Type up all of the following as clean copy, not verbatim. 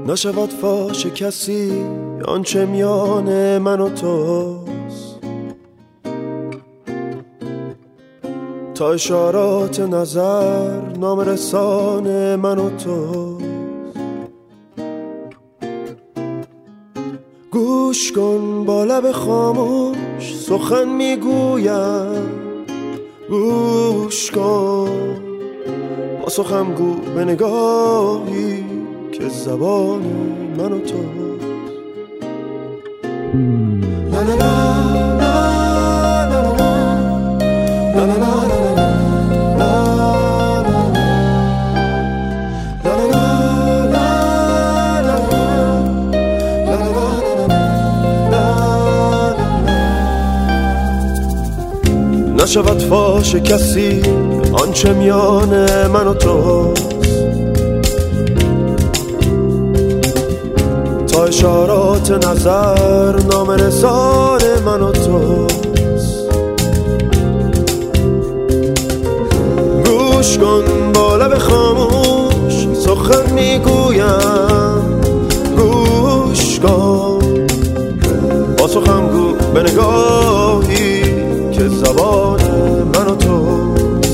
نشود فاش کسی آنچه میان من و توست، تا اشارات نظر نامرسان من و توست. گوش کن با لب خاموش سخن میگویم، گوش کن با سخن گو به نگاهی که زبان من و توست. لا لا لا لا لا لا لا نشود فاش کسی آنچه میان من و توست، تا اشارات نظر نامرسان من و توست. گوش کن با لب خاموش سخن میگویم، گوش کن با سخن گو به نگاهی که زبان من و توست.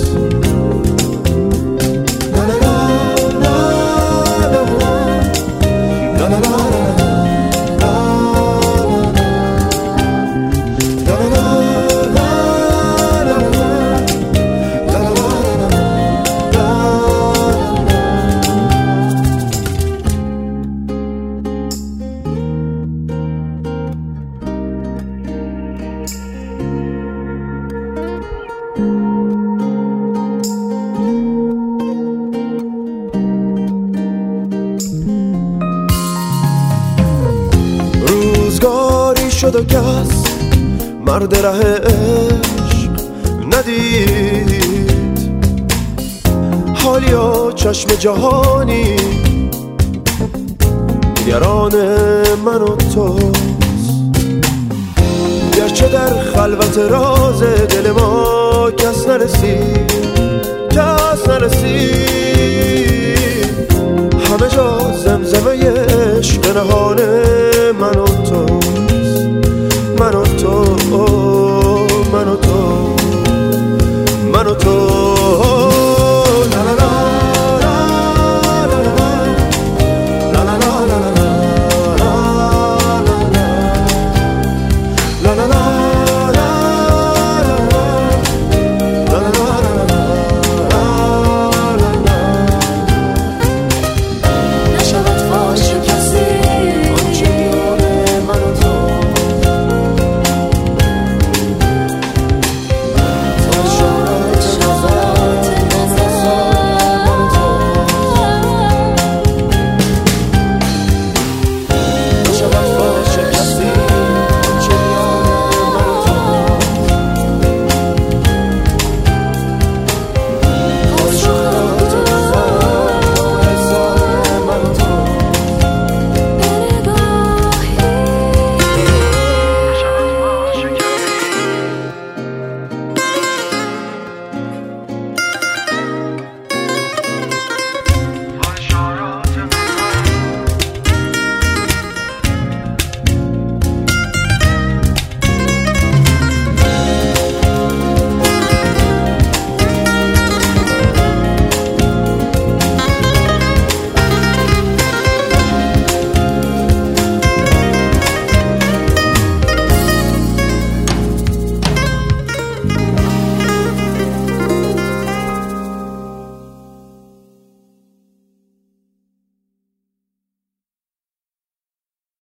روزگاری شد و کس مرد ره عشق ندید، حالیا چشم جهانی نگران من و توست. گرچه در خلوت راز دل ما کس نرسید، کس نرسید،